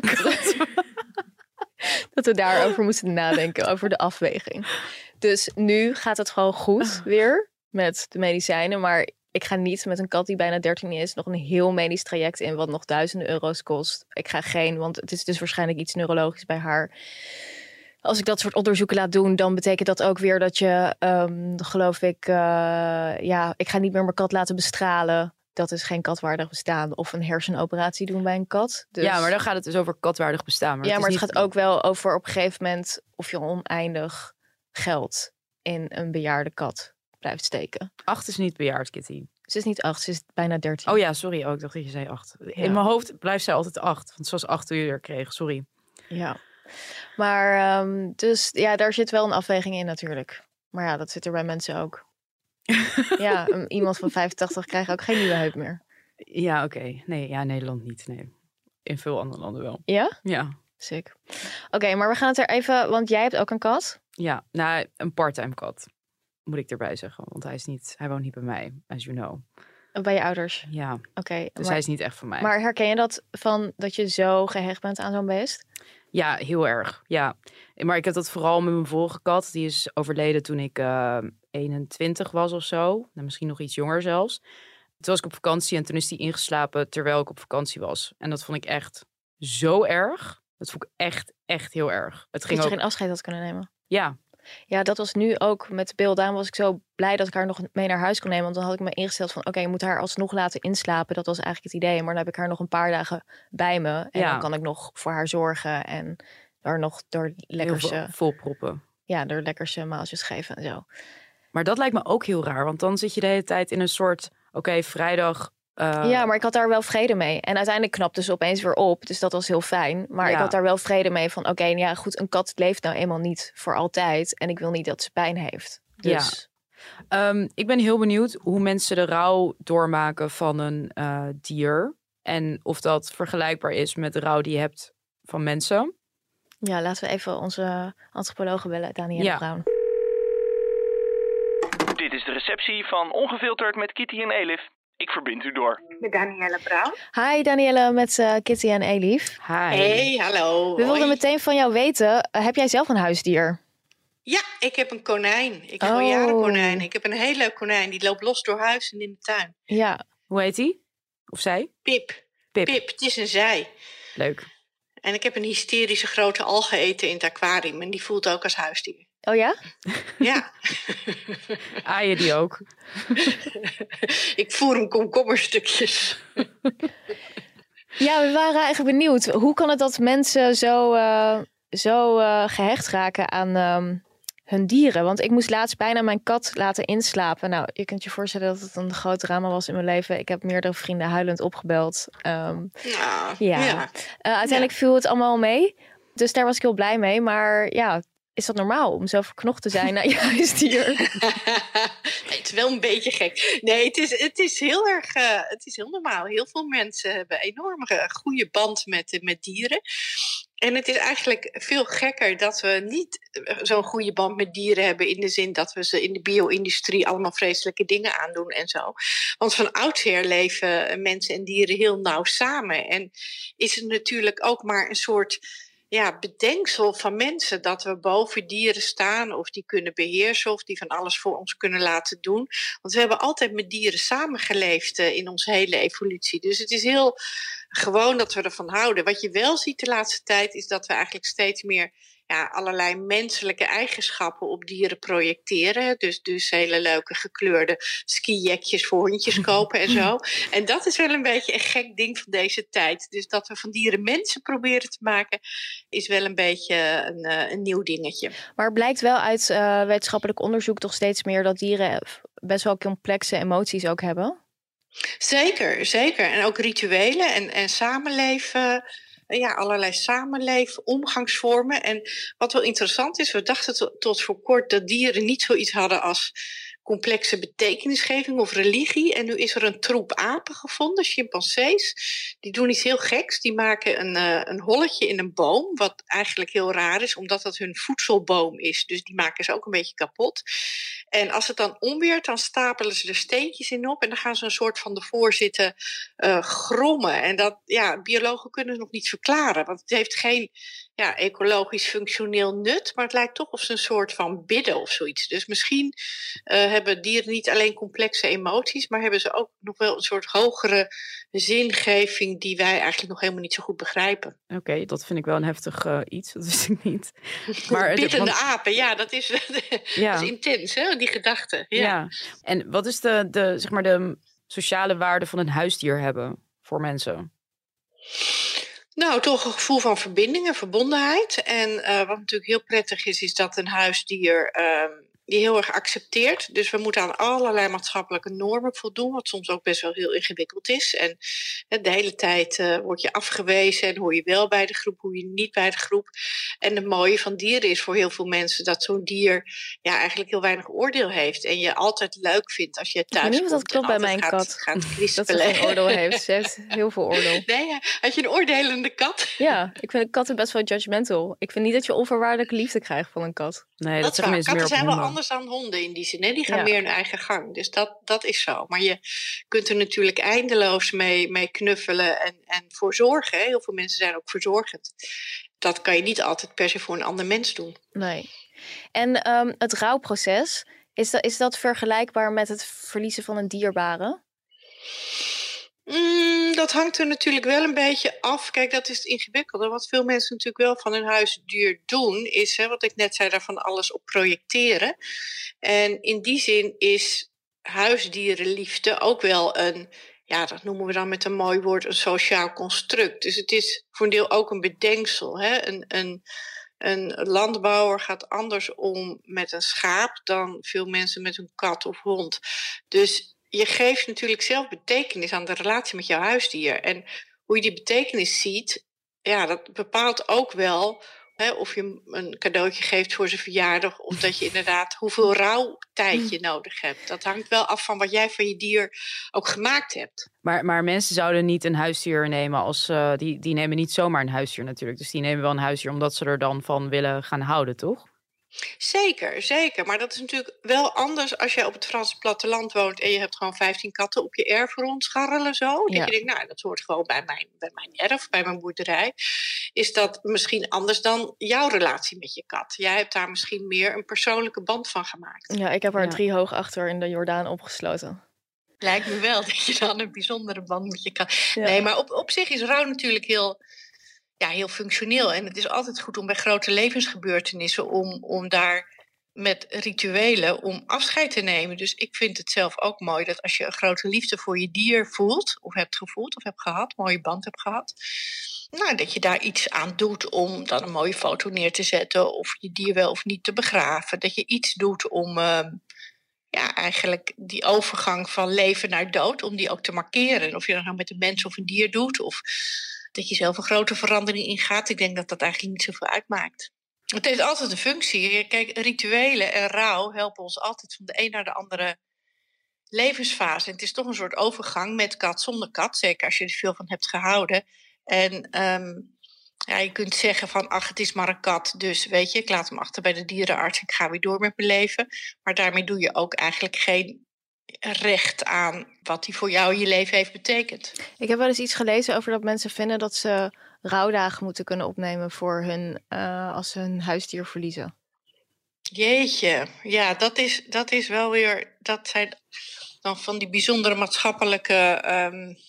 Dat we daarover moesten nadenken, over de afweging. Dus nu gaat het gewoon goed weer met de medicijnen. Maar ik ga niet met een kat die bijna dertien is nog een heel medisch traject in wat nog duizenden euro's kost. Ik ga geen, want het is dus waarschijnlijk iets neurologisch bij haar. Als ik dat soort onderzoeken laat doen, dan betekent dat ook weer dat je, um, geloof ik, uh, ja, ik ga niet meer mijn kat laten bestralen. Dat is geen katwaardig bestaan. Of een hersenoperatie doen bij een kat. Dus... Ja, maar dan gaat het dus over katwaardig bestaan. Maar ja, het maar is het niet... gaat ook wel over op een gegeven moment of je oneindig geld in een bejaarde kat blijft steken. Acht is niet bejaard, Kitty. Ze is niet acht, ze is bijna dertien. Oh ja, sorry. Oh, ik dacht dat je zei acht. Ja. In mijn hoofd blijft zij altijd acht. Want zoals acht toen je er kreeg, sorry. Ja. Maar um, dus ja, daar zit wel een afweging in natuurlijk. Maar ja, dat zit er bij mensen ook. Ja, um, iemand van vijfentachtig krijgt ook geen nieuwe heup meer. Ja, oké. Okay. Nee, ja, Nederland niet. Nee. In veel andere landen wel. Ja? Ja. Sick. Oké, okay, maar we gaan het er even... Want jij hebt ook een kat? Ja, nou, een parttime kat. Moet ik erbij zeggen. Want hij is niet... Hij woont niet bij mij, as you know. Bij je ouders? Ja. Oké. Okay, dus maar, hij is niet echt van mij. Maar herken je dat van dat je zo gehecht bent aan zo'n beest? Ja, heel erg. Ja. Maar ik heb dat vooral met mijn vorige kat. Die is overleden toen ik uh, eenentwintig was of zo. Nou, misschien nog iets jonger zelfs. Toen was ik op vakantie en toen is die ingeslapen terwijl ik op vakantie was. En dat vond ik echt zo erg. Dat vond ik echt, echt heel erg. Het ging dat je ook... geen afscheid had kunnen nemen? Ja. Ja, dat was nu ook met Bill. Daarom was ik zo blij dat ik haar nog mee naar huis kon nemen. Want dan had ik me ingesteld van, oké, okay, je moet haar alsnog laten inslapen. Dat was eigenlijk het idee. Maar dan heb ik haar nog een paar dagen bij me. En ja. dan kan ik nog voor haar zorgen. En haar nog door lekkerse... volproppen. Ja, door lekkerse maaltjes geven en zo. Maar dat lijkt me ook heel raar. Want dan zit je de hele tijd in een soort, oké, okay, vrijdag... Uh... Ja, maar ik had daar wel vrede mee. En uiteindelijk knapte ze opeens weer op. Dus dat was heel fijn. Maar ja. ik had daar wel vrede mee van... oké, okay, ja goed, een kat leeft nou eenmaal niet voor altijd. En ik wil niet dat ze pijn heeft. Dus... Ja. Um, ik ben heel benieuwd hoe mensen de rouw doormaken van een uh, dier. En of dat vergelijkbaar is met de rouw die je hebt van mensen. Ja, laten we even onze antropologe bellen, Danielle ja. Brown. Dit is de receptie van Ongefilterd met Kitty en Elif. Ik verbind u door. Met Danielle Brown. Hi Danielle, met uh, Kitty en Elif. Hi. Hey, hallo. We wilden meteen van jou weten, uh, heb jij zelf een huisdier? Ja, ik heb een konijn. Ik heb oh. al jaren konijn. Ik heb een heel leuk konijn. Die loopt los door huis en in de tuin. Ja. Hoe heet die? Of zij? Pip. Pip. Pip, het is een zij. Leuk. En ik heb een hysterische grote algen eten in het aquarium. En die voelt ook als huisdier. Oh ja? Ja. Aai je die ook? Ik voer hem komkommerstukjes. Ja, we waren eigenlijk benieuwd. Hoe kan het dat mensen zo, uh, zo uh, gehecht raken aan um, hun dieren? Want ik moest laatst bijna mijn kat laten inslapen. Nou, je kunt je voorstellen dat het een groot drama was in mijn leven. Ik heb meerdere vrienden huilend opgebeld. Um, nou, ja. ja. Uh, uiteindelijk ja. viel het allemaal mee. Dus daar was ik heel blij mee. Maar ja... Is dat normaal om zo verknocht te zijn naar je huisdier? Het is wel een beetje gek. Nee, het is, het is heel erg uh, het is heel normaal. Heel veel mensen hebben een enorme goede band met, met dieren. En het is eigenlijk veel gekker dat we niet zo'n goede band met dieren hebben... in de zin dat we ze in de bio-industrie allemaal vreselijke dingen aandoen en zo. Want van oudsher leven mensen en dieren heel nauw samen. En is het natuurlijk ook maar een soort... ja, bedenksel van mensen dat we boven dieren staan of die kunnen beheersen of die van alles voor ons kunnen laten doen. Want we hebben altijd met dieren samengeleefd uh, in onze hele evolutie. Dus het is heel gewoon dat we ervan houden. Wat je wel ziet de laatste tijd is dat we eigenlijk steeds meer ja, allerlei menselijke eigenschappen op dieren projecteren. Dus, dus hele leuke gekleurde skijekjes voor hondjes kopen en zo. En dat is wel een beetje een gek ding van deze tijd. Dus dat we van dieren mensen proberen te maken, is wel een beetje een, een nieuw dingetje. Maar blijkt wel uit uh, wetenschappelijk onderzoek toch steeds meer dat dieren best wel complexe emoties ook hebben? Zeker, zeker. En ook rituelen en, en samenleven uh, ja, allerlei samenleven, omgangsvormen. En wat wel interessant is, we dachten to- tot voor kort dat dieren niet zoiets hadden als complexe betekenisgeving of religie. En nu is er een troep apen gevonden, chimpansees. Die doen iets heel geks. Die maken een, uh, een holletje in een boom, wat eigenlijk heel raar is, omdat dat hun voedselboom is. Dus die maken ze ook een beetje kapot. En als het dan onweert, dan stapelen ze er steentjes in op en dan gaan ze een soort van ervoor zitten uh, grommen. En dat, ja, biologen kunnen het nog niet verklaren, want het heeft geen ja, ecologisch functioneel nut, maar het lijkt toch of ze een soort van bidden of zoiets. Dus misschien uh, hebben dieren niet alleen complexe emoties, maar hebben ze ook nog wel een soort hogere zingeving die wij eigenlijk nog helemaal niet zo goed begrijpen. Oké, okay, dat vind ik wel een heftig uh, iets, dat wist ik niet. Maar biddende want... apen, ja, dat is, ja. dat is intens, hè, die gedachte. Ja. ja. En wat is de, de, zeg maar de sociale waarde van een huisdier hebben voor mensen? Nou, toch een gevoel van verbinding en verbondenheid. En uh, wat natuurlijk heel prettig is, is dat een huisdier uh, die heel erg accepteert. Dus we moeten aan allerlei maatschappelijke normen voldoen, wat soms ook best wel heel ingewikkeld is. En uh, de hele tijd uh, word je afgewezen en hoor je wel bij de groep, hoor je niet bij de groep. En het mooie van dieren is voor heel veel mensen dat zo'n dier ja, eigenlijk heel weinig oordeel heeft. En je altijd leuk vindt als je thuis komt. Ik weet niet of dat klopt bij mijn gaat, kat. Gaat kwispelen. Dat ze geen oordeel heeft. Ze heeft heel veel oordeel. Nee, had je een oordelende kat? Ja, ik vind katten best wel judgmental. Ik vind niet dat je onvoorwaardelijke liefde krijgt van een kat. Nee, dat, dat zeggen mensen meer op katten zijn wel honden. anders dan honden in die zin. Hè? Die gaan Ja. meer hun eigen gang. Dus dat, dat is zo. Maar je kunt er natuurlijk eindeloos mee, mee knuffelen en, en voor zorgen. Hè? Heel veel mensen zijn ook verzorgend. Dat kan je niet altijd per se voor een ander mens doen. Nee. En um, het rouwproces, is dat, is dat vergelijkbaar met het verliezen van een dierbare? Mm, dat hangt er natuurlijk wel een beetje af. Kijk, dat is het ingewikkelde. Wat veel mensen natuurlijk wel van hun huisdier doen, is, hè, wat ik net zei, daarvan alles op projecteren. En in die zin is huisdierenliefde ook wel een, ja, dat noemen we dan met een mooi woord, een sociaal construct. Dus het is voor een deel ook een bedenksel. Hè? Een, een, een landbouwer gaat anders om met een schaap dan veel mensen met een kat of hond. Dus je geeft natuurlijk zelf betekenis aan de relatie met jouw huisdier. En hoe je die betekenis ziet, ja, dat bepaalt ook wel hè, of je een cadeautje geeft voor zijn verjaardag, of dat je inderdaad hoeveel rouwtijd je nodig hebt. Dat hangt wel af van wat jij van je dier ook gemaakt hebt. Maar, maar mensen zouden niet een huisdier nemen als uh, die, die nemen niet zomaar een huisdier natuurlijk. Dus die nemen wel een huisdier omdat ze er dan van willen gaan houden, toch? Zeker, zeker. Maar dat is natuurlijk wel anders als jij op het Franse platteland woont en je hebt gewoon vijftien katten op je erf rondscharrelen zo. Dat Ja. je denkt, nou, dat hoort gewoon bij mijn, bij mijn erf, bij mijn boerderij. Is dat misschien anders dan jouw relatie met je kat? Jij hebt daar misschien meer een persoonlijke band van gemaakt. Ja, ik heb er Ja. drie hoog achter in de Jordaan opgesloten. Lijkt me wel dat je dan een bijzondere band met je kat... Ja. Nee, maar op, op zich is rouw natuurlijk heel... Ja, heel functioneel. En het is altijd goed om bij grote levensgebeurtenissen om, om daar met rituelen om afscheid te nemen. Dus ik vind het zelf ook mooi dat als je een grote liefde voor je dier voelt, of hebt gevoeld, of hebt gehad, een mooie band hebt gehad, nou, dat je daar iets aan doet om dan een mooie foto neer te zetten of je dier wel of niet te begraven. Dat je iets doet om uh, ja, eigenlijk die overgang van leven naar dood, om die ook te markeren. En of je dat nou met een mens of een dier doet, of dat je zelf een grote verandering ingaat. Ik denk dat dat eigenlijk niet zoveel uitmaakt. Het heeft altijd een functie. Kijk, rituelen en rouw helpen ons altijd van de een naar de andere levensfase. En het is toch een soort overgang met kat zonder kat. Zeker als je er veel van hebt gehouden. En um, ja, je kunt zeggen van, ach, het is maar een kat. Dus weet je, ik laat hem achter bij de dierenarts. Ik ga weer door met mijn leven. Maar daarmee doe je ook eigenlijk geen recht aan wat die voor jou in je leven heeft betekend. Ik heb wel eens iets gelezen over dat mensen vinden dat ze rouwdagen moeten kunnen opnemen voor hun, uh, als ze hun huisdier verliezen. Jeetje, ja, dat is, dat is wel weer, dat zijn dan van die bijzondere maatschappelijke um,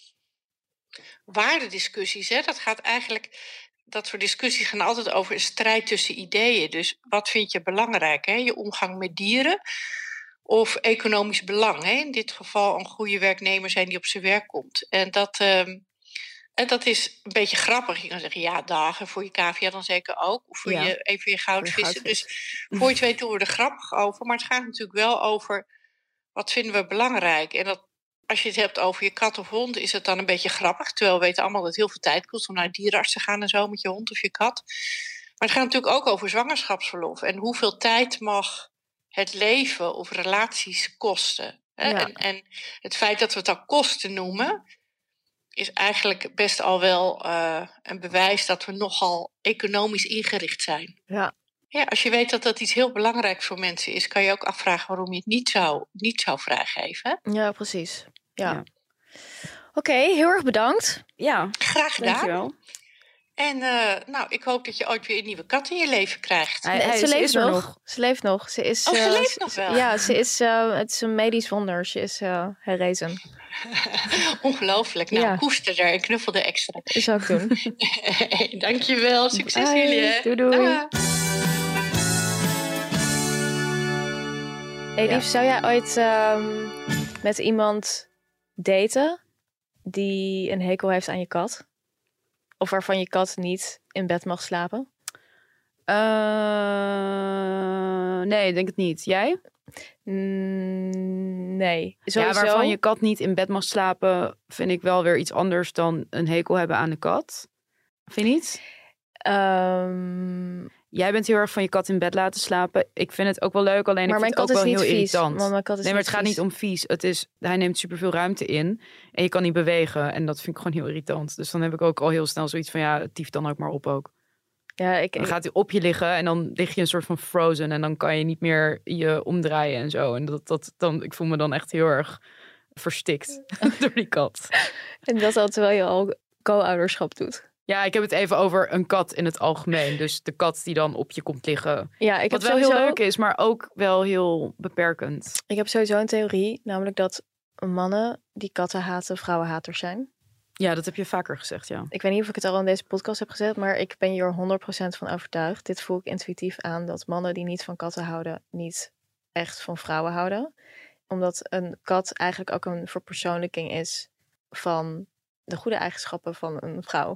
waardediscussies. Hè? Dat gaat eigenlijk, dat soort discussies gaan altijd over een strijd tussen ideeën. Dus wat vind je belangrijk? Hè? Je omgang met dieren of economisch belang. Hè? In dit geval een goede werknemer zijn die op zijn werk komt. En dat, um, en dat is een beetje grappig. Je kan zeggen, ja, dagen voor je cavia dan zeker ook. Of voor Ja. je, even je goudvissen. goudvis. Dus voor je het weet doen we er grappig over. Maar het gaat natuurlijk wel over, wat vinden we belangrijk? En dat als je het hebt over je kat of hond, is het dan een beetje grappig. Terwijl we weten allemaal dat het heel veel tijd kost om naar de dierenarts te gaan en zo met je hond of je kat. Maar het gaat natuurlijk ook over zwangerschapsverlof. En hoeveel tijd mag het leven of relaties kosten? Hè? Ja. En, en het feit dat we het al kosten noemen, is eigenlijk best al wel uh, een bewijs dat we nogal economisch ingericht zijn. Ja. Ja, als je weet dat dat iets heel belangrijks voor mensen is, kan je ook afvragen waarom je het niet zou, niet zou vrijgeven. Ja, precies. Ja. Ja. Oké, okay, heel erg bedankt. Ja, graag gedaan. Dankjewel. En uh, nou, ik hoop dat je ooit weer een nieuwe kat in je leven krijgt. Hij, hij, ze, is, leeft is nog. nog. ze leeft nog. Ze is, oh, ze uh, leeft nog wel? Ja, ze is, uh, het is een medisch wonder. Ze is uh, herrezen. Ongelooflijk. Nou, ja. koester er en knuffel er extra. Dat zou ik doen. Dankjewel. Succes Bye. jullie. Hè? Doei doei. Daag. Hey, lief, ja. zou jij ooit um, met iemand daten die een hekel heeft aan je kat? Of waarvan je kat niet in bed mag slapen? Uh, nee, ik denk het niet. Jij? Mm, nee. Sowieso... Ja, waarvan je kat niet in bed mag slapen, vind ik wel weer iets anders dan een hekel hebben aan de kat. Vind je niet? Um... Jij bent heel erg van je kat in bed laten slapen. Ik vind het ook wel leuk, alleen maar ik vind mijn het ook kat wel is heel niet vies, irritant. Want mijn kat is nee, maar niet het gaat vies. niet om vies. Het is, hij neemt superveel ruimte in en je kan niet bewegen. En dat vind ik gewoon heel irritant. Dus dan heb ik ook al heel snel zoiets van, ja, tief dan ook maar op ook. Ja, ik, dan gaat hij op je liggen en dan lig je een soort van frozen. En dan kan je niet meer je omdraaien en zo. En dat, dat, dan, ik voel me dan echt heel erg verstikt door die kat. En dat al terwijl je al co-ouderschap doet. Ja, ik heb het even over een kat in het algemeen. Dus de kat die dan op je komt liggen. Ja, ik Wat heb wel sowieso... heel leuk is, maar ook wel heel beperkend. Ik heb sowieso een theorie, namelijk dat mannen die katten haten, vrouwenhaters zijn. Ja, dat heb je vaker gezegd, ja. Ik weet niet of ik het al in deze podcast heb gezegd, maar ik ben hier honderd procent van overtuigd. Dit voel ik intuïtief aan, dat mannen die niet van katten houden, niet echt van vrouwen houden. Omdat een kat eigenlijk ook een verpersoonlijking is van de goede eigenschappen van een vrouw.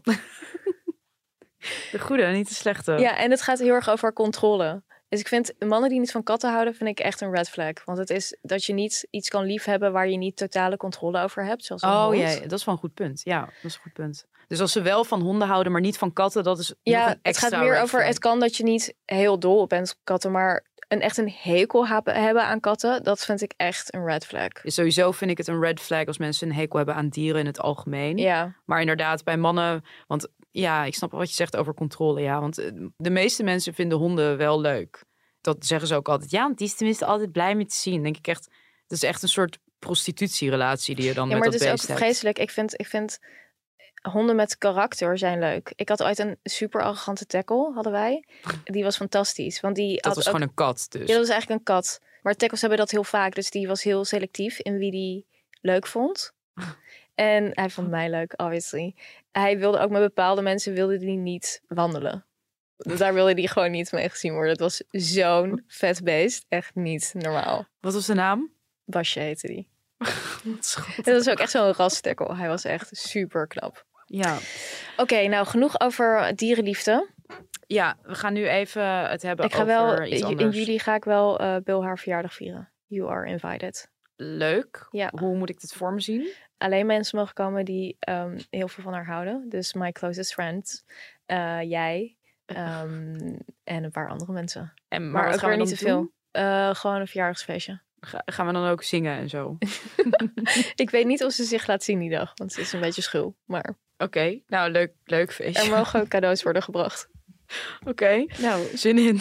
De goede, niet de slechte. Ja, en het gaat heel erg over controle. Dus ik vind mannen die niet van katten houden, vind ik echt een red flag. Want het is dat je niet iets kan liefhebben waar je niet totale controle over hebt. Zoals een oh hond. ja, dat is wel een goed punt. Ja, dat is een goed punt. Dus als ze wel van honden houden, maar niet van katten, dat is ja, nog een extra het gaat meer red over, flag. het kan dat je niet heel dol op bent op katten, maar een echt een hekel hebben aan katten, dat vind ik echt een red flag. Dus sowieso vind ik het een red flag als mensen een hekel hebben aan dieren in het algemeen. Ja. Maar inderdaad, bij mannen, want ja, ik snap wel wat je zegt over controle, ja. Want de meeste mensen vinden honden wel leuk. Dat zeggen ze ook altijd. Ja, want die is tenminste altijd blij mee te zien. Denk ik echt, dat is echt een soort prostitutierelatie die je dan ja, met dat beest hebt. Maar het is ook vreselijk. Ik vind, ik vind honden met karakter zijn leuk. Ik had ooit een super arrogante tackle, hadden wij. Die was fantastisch. Want die dat had was ook... gewoon een kat dus. Ja, dat was eigenlijk een kat. Maar tackles hebben dat heel vaak. Dus die was heel selectief in wie die leuk vond. En hij vond mij leuk, obviously. Hij wilde ook met bepaalde mensen wilde die niet wandelen. Daar wilde hij gewoon niet mee gezien worden. Het was zo'n vet beest. Echt niet normaal. Wat was de naam? Basje heette die. Dat was ook echt zo'n rastekkel. Hij was echt super knap. Ja. Oké, okay, nou genoeg over dierenliefde. Ja, we gaan nu even het hebben ik ga over wel, iets anders. In juli ga ik wel uh, Bill haar verjaardag vieren. You are invited. Leuk. Ja. Hoe moet ik dit voor me zien? Alleen mensen mogen komen die um, heel veel van haar houden. Dus my closest friends. Uh, jij. Um, en een paar andere mensen. En, maar maar wat ook gaan we weer dan niet te veel. Uh, gewoon een verjaardagsfeestje. Ga, gaan we dan ook zingen en zo? Ik weet niet of ze zich laat zien die dag. Want ze is een beetje schul. Maar... Oké, okay, nou leuk, leuk feestje. Er mogen ook cadeaus worden gebracht. Oké, okay, nou zin in.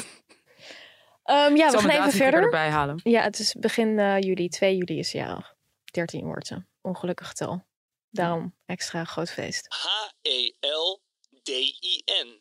Um, ja, we gaan even verder. Erbij halen. Ja, het is begin uh, juli. twee juli is ze jarig. dertien wordt ze. Ongelukkig getal. Daarom extra groot feest. H E L D I N.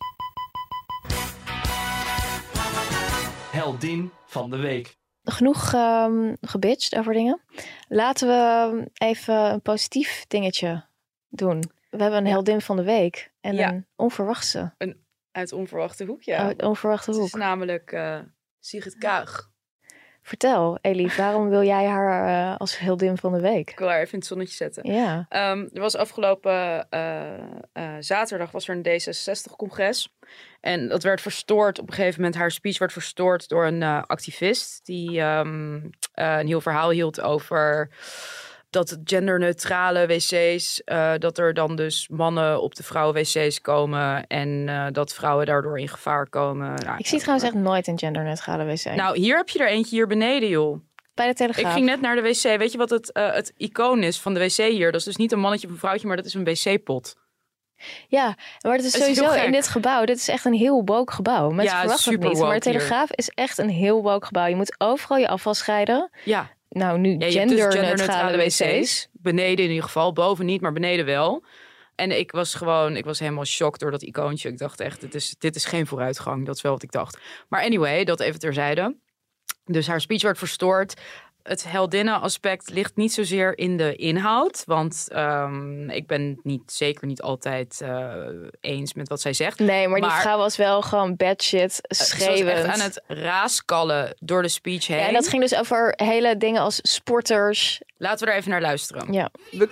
Heldin van de week. Genoeg um, gebitcht over dingen. Laten we even een positief dingetje doen. We hebben een ja. heldin van de week. En ja. een onverwachte. Een uit onverwachte hoek, ja. Uit onverwachte hoek. Het is namelijk uh, Sigrid Kaag. Vertel, Elif, waarom wil jij haar uh, als heldin van de week? Ik wil haar even in het zonnetje zetten. Ja. Um, er was afgelopen uh, uh, zaterdag was er een D zesenzestig-congres. En dat werd verstoord. Op een gegeven moment, haar speech werd verstoord door een uh, activist. Die um, uh, een heel verhaal hield over dat genderneutrale wc's, uh, dat er dan dus mannen op de vrouwen-wc's komen en uh, dat vrouwen daardoor in gevaar komen. Nou, ik zie trouwens echt nooit een genderneutrale wc. Nou, hier heb je er eentje hier beneden, joh. Bij de Telegraaf. Ik ging net naar de wc. Weet je wat het, uh, het icoon is van de wc hier? Dat is dus niet een mannetje of een vrouwtje, maar dat is een wc-pot. Ja, maar het is Het is sowieso in dit gebouw. Dit is echt een heel woke gebouw. Mensen ja, verwachten het niet. Maar de Telegraaf hier. is echt een heel woke gebouw. Je moet overal je afval scheiden. Ja. Nou, nu ja, genderneutrale dus wc's. wc's. Beneden in ieder geval. Boven niet, maar beneden wel. En ik was gewoon, ik was helemaal shocked door dat icoontje. Ik dacht echt, dit is, dit is geen vooruitgang. Dat is wel wat ik dacht. Maar anyway, dat even terzijde. Dus haar speech werd verstoord. Het heldinnenaspect ligt niet zozeer in de inhoud. Want um, ik ben het niet, zeker niet altijd uh, eens met wat zij zegt. Nee, maar, maar die vrouw was wel gewoon bad shit schreeuwend. Ze was echt aan het raaskallen door de speech heen. Ja, en dat ging dus over hele dingen als sporters. Laten we er even naar luisteren. Ja. We,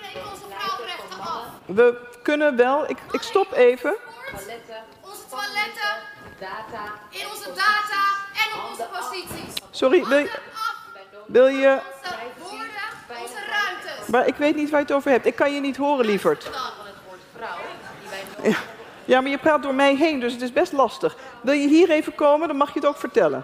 we kunnen wel... Ik, ik stop even. Toiletten. Onze toiletten. Data. In onze data en op onze posities. Sorry, wil je... Wil je... Woorden, onze ruimtes. Maar ik weet niet waar je het over hebt. Ik kan je niet horen, lieverd. Ja, ja, maar je praat door mij heen, dus het is best lastig. Wil je hier even komen, dan mag je het ook vertellen.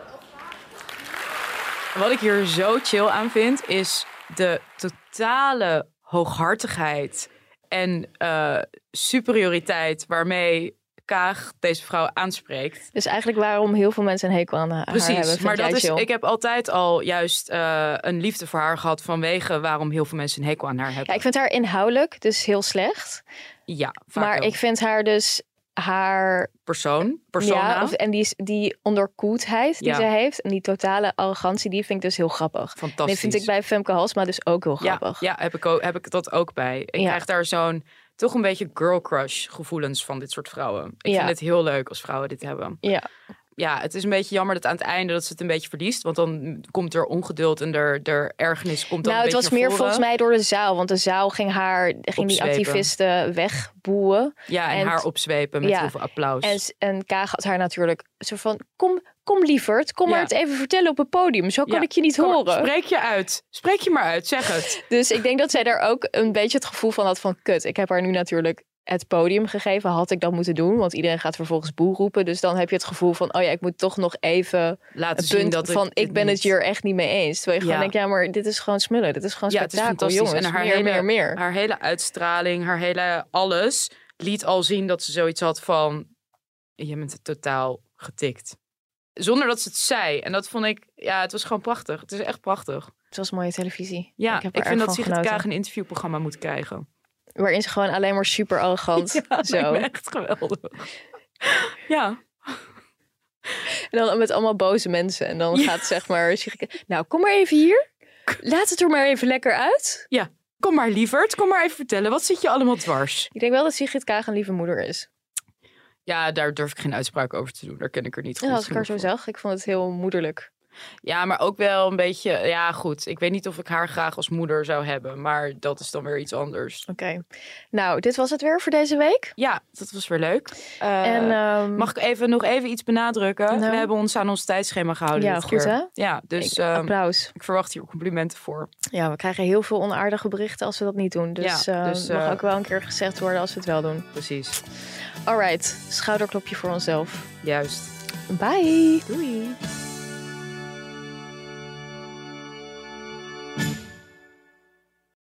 Wat ik hier zo chill aan vind, is de totale hooghartigheid en uh, superioriteit waarmee Kaag deze vrouw aanspreekt. Dus eigenlijk waarom heel veel mensen een hekel aan haar Precies, hebben. Precies, maar dat is, chill. ik heb altijd al juist uh, een liefde voor haar gehad vanwege waarom heel veel mensen een hekel aan haar hebben. Ja, ik vind haar inhoudelijk dus heel slecht. Ja, vaak maar wel. Ik vind haar dus haar persoon, persona. Ja, of, en die, die onderkoeldheid die ja. ze heeft en die totale arrogantie, die vind ik dus heel grappig. Fantastisch. En die vind ik bij Femke Halsema dus ook heel grappig. Ja, ja heb, ik ook, heb ik dat ook bij. Ik ja. krijg daar zo'n toch een beetje girl crush gevoelens van dit soort vrouwen. Ik ja. vind het heel leuk als vrouwen dit hebben. Ja. Ja, het is een beetje jammer dat aan het einde dat ze het een beetje verliest. Want dan komt er ongeduld en er, er ergernis komt dan nou, een beetje het was meer voren. volgens mij door de zaal. Want de zaal ging haar, ging die activisten wegboeien. Ja, en, en haar opzwepen met ja, heel veel applaus. En, en Kaag had haar natuurlijk zo van, kom, kom lieverd, kom ja. maar het even vertellen op het podium. Zo kan ja. ik je niet kom, horen. Spreek je uit. Spreek je maar uit, zeg het. Dus ik denk dat zij daar ook een beetje het gevoel van had van, kut, ik heb haar nu natuurlijk het podium gegeven, had ik dat moeten doen, want iedereen gaat vervolgens boe roepen. Dus dan heb je het gevoel van, oh ja, ik moet toch nog even laten een zien punt dat van, ik, ik ben niet... het hier echt niet mee eens. Terwijl je ja. gewoon denkt, ja, maar dit is gewoon smullen, dit is gewoon ja, spektakel, het is jongens. En haar meer, hele, meer, meer. Haar hele uitstraling, haar hele alles liet al zien dat ze zoiets had van, je bent totaal getikt. Zonder dat ze het zei. En dat vond ik, ja, het was gewoon prachtig. Het is echt prachtig. Het was mooie televisie. Ja, ik, heb ik vind dat Sigrid Kaag een interviewprogramma moet krijgen. Waarin ze gewoon alleen maar super arrogant. Ja, zo. dat lijkt me echt geweldig. Ja. En dan met allemaal boze mensen. En dan ja. gaat zeg maar, nou kom maar even hier. Laat het er maar even lekker uit. Ja, kom maar lieverd. Kom maar even vertellen. Wat zit je allemaal dwars? Ik denk wel dat Sigrid Kaag een lieve moeder is. Ja, daar durf ik geen uitspraak over te doen. Daar ken ik er niet goed ja, als ik haar zo voor. zag, ik vond het heel moederlijk. Ja, maar ook wel een beetje, ja goed. Ik weet niet of ik haar graag als moeder zou hebben. Maar dat is dan weer iets anders. Oké. Okay. Nou, dit was het weer voor deze week. Ja, dat was weer leuk. Uh, en, um... mag ik even, nog even iets benadrukken? Nou. We hebben ons aan ons tijdschema gehouden Ja, dit goed keer. hè? Ja, dus ik, applaus. Uh, ik verwacht hier complimenten voor. Ja, we krijgen heel veel onaardige berichten als we dat niet doen. Dus, ja, dus uh, uh, mag ook wel een keer gezegd worden als we het wel doen. Precies. Alright, schouderklopje voor onszelf. Juist. Bye. Doei.